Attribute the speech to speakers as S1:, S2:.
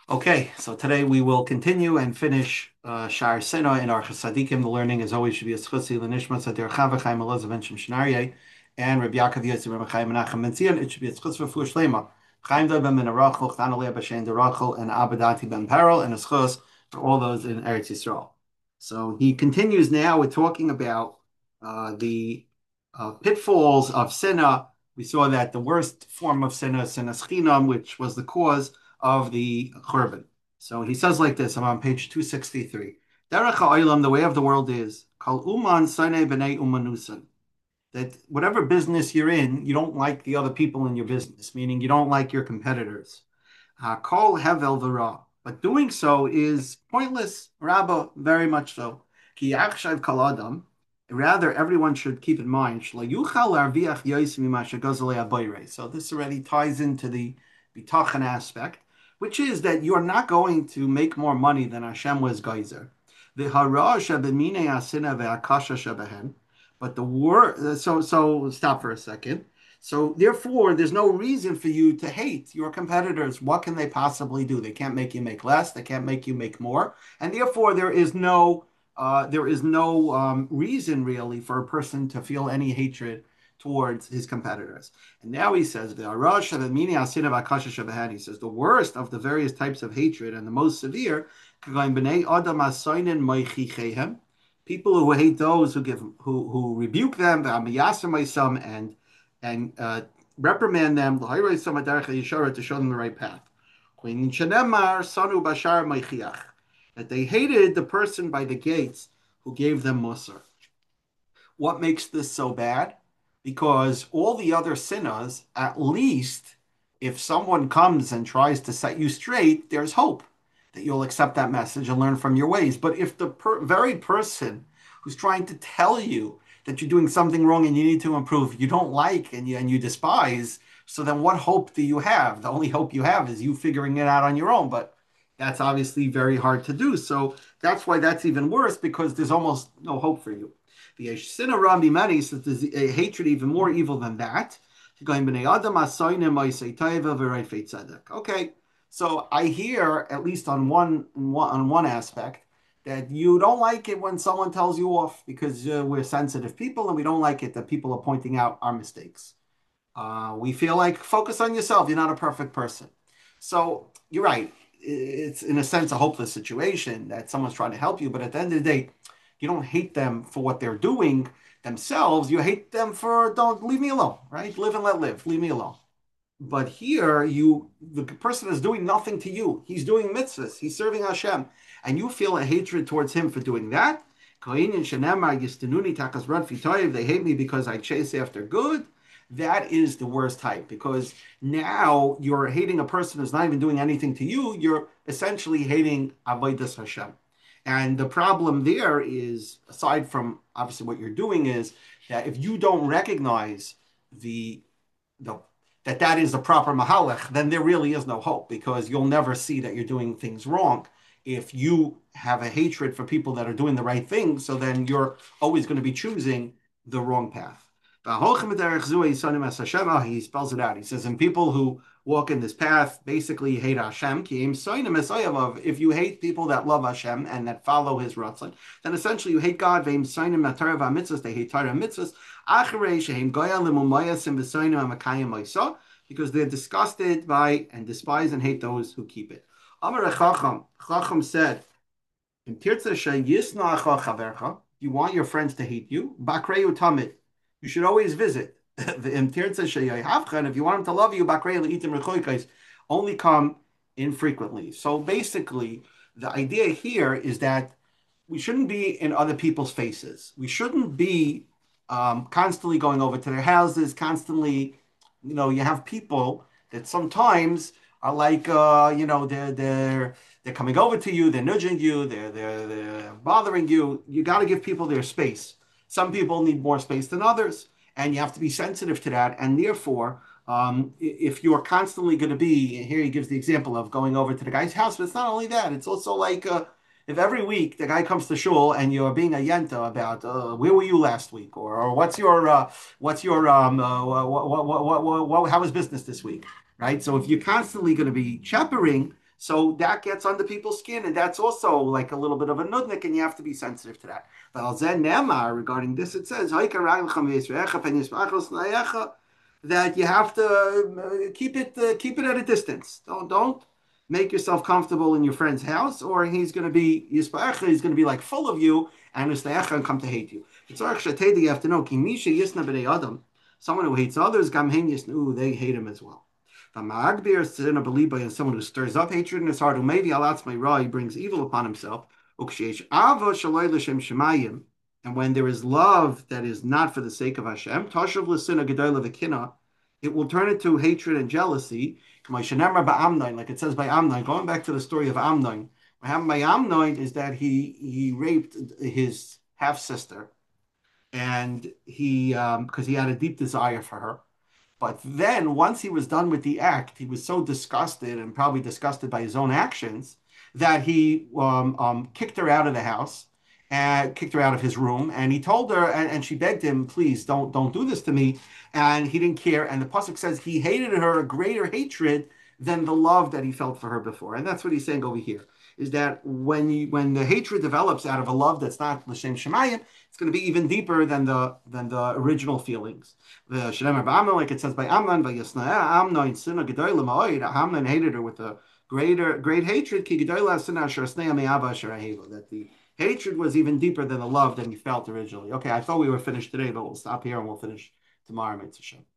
S1: Okay, so today we will continue and finish Shar Sena in our Chasadikim. The learning, as always, should be a schutzi l'nishmas adir Chava Chaim Elazar Shem Shnarye and Rabbi Yaakov Yosef Rabbi Chaim Menachem Mentzion. It should be a schutz for Fuhr Shlema. Chaim Dov ben Rachel, Chtan Aliyah B'Shem de Rachel, and Abadati ben Perel, and a schutz for all those in Eretz Yisrael. So he continues now with talking about the pitfalls of Sena. We saw that the worst form of Sena is Sena Schinam, which was the cause of the Churban. So he says like this, I'm on page 263. Derech ha'olam, the way of the world is, Kal uman sane b'nei umanusan. That whatever business you're in, you don't like the other people in your business, meaning you don't like your competitors. Kol hevel v'ra. But doing so is pointless, Rabba, very much so. Ki yachshav kal adam. Rather, everyone should keep in mind, so this already ties into the bitachon aspect, which is that you are not going to make more money than Hashem was geyser. But the word, so stop for a second. So therefore, there's no reason for you to hate your competitors. What can they possibly do? They can't make you make less. They can't make you make more. And therefore, there is no reason really for a person to feel any hatred towards his competitors. And now he says, he says, the worst of the various types of hatred and the most severe, people who hate those who rebuke them, and reprimand them, to show them the right path. That they hated the person by the gates who gave them Musar. What makes this so bad? Because all the other sinners, at least if someone comes and tries to set you straight, there's hope that you'll accept that message and learn from your ways. But if the very person who's trying to tell you that you're doing something wrong and you need to improve, you don't like and you despise, so then what hope do you have? The only hope you have is you figuring it out on your own. But that's obviously very hard to do. So that's why that's even worse, because there's almost no hope for you. The Yeshina Rambi Mani says there's a hatred even more evil than that. Okay, so I hear, at least on one aspect, that you don't like it when someone tells you off, because we're sensitive people and we don't like it that people are pointing out our mistakes. We feel like focus on yourself. You're not a perfect person. So you're right. It's in a sense a hopeless situation that someone's trying to help you, but at the end of the day, you don't hate them for what they're doing themselves. You hate them for don't leave me alone, right? Live and let live. Leave me alone. But here, the person is doing nothing to you. He's doing mitzvahs. He's serving Hashem, and you feel a hatred towards him for doing that. They hate me because I chase after good. That is the worst type, because now you're hating a person who's not even doing anything to you. You're essentially hating Avodas Hashem. And the problem there is, aside from obviously what you're doing, is that if you don't recognize the that is the proper mahalech, then there really is no hope, because you'll never see that you're doing things wrong. If you have a hatred for people that are doing the right thing, so then you're always going to be choosing the wrong path. He spells it out. He says, and people who walk in this path basically hate Hashem. If you hate people that love Hashem and that follow His ratzon, then essentially you hate God. They hate Torah mitzvahs. Because they're disgusted by and despise and hate those who keep it. Amar Chacham said, you want your friends to hate you, bakreu tamid. You should always visit. If you want them to love you, only come infrequently. So basically, the idea here is that we shouldn't be in other people's faces. We shouldn't be constantly going over to their houses, constantly, you have people that sometimes are like, they're coming over to you, they're nudging you, they're bothering you. You got to give people their space. Some people need more space than others, and you have to be sensitive to that. And therefore, if you're constantly going to be, here he gives the example of going over to the guy's house, but it's not only that, it's also like if every week the guy comes to shul and you're being a yenta about where were you last week, or how was business this week, right? So if you're constantly going to be chaperoning, So that gets under people's skin, and that's also like a little bit of a nudnik, and you have to be sensitive to that. But al zen nemar, regarding this, it says that you have to keep it at a distance. Don't make yourself comfortable in your friend's house, or he's going to be yispaecha. He's going to be like full of you, and istaecha and come to hate you. It's actually you have to know kimisha yisna b'nei adam. Someone who hates others, gamhen yisnu, they hate him as well. The Ma'agbir is in a believer and someone who stirs up hatred in his heart, who maybe alatz my ra, he brings evil upon himself. And when there is love that is not for the sake of Hashem, Tashav l'sina gedola v'kina, it will turn into hatred and jealousy. Like it says by Amnon, going back to the story of Amnon. What happened by Amnon is that he raped his half sister, and he because he had a deep desire for her. But then, once he was done with the act, he was so disgusted and probably disgusted by his own actions that he kicked her out of the house and kicked her out of his room. And he told her, and she begged him, "Please don't do this to me." And he didn't care. And the pasuk says he hated her a greater hatred than the love that he felt for her before. And that's what he's saying over here. Is that when the hatred develops out of a love that's not l'shem shemayim, it's going to be even deeper than the original feelings. The Shneimar Ba'amnon, like it says by Amnon, Amnon sinna gedola ma'oid. Amnon hated her with a great hatred. Ki gedola sinna asher snei me'ava asher aheva. That the hatred was even deeper than the love that he felt originally. Okay, I thought we were finished today, but we'll stop here and we'll finish tomorrow, Mitzvah.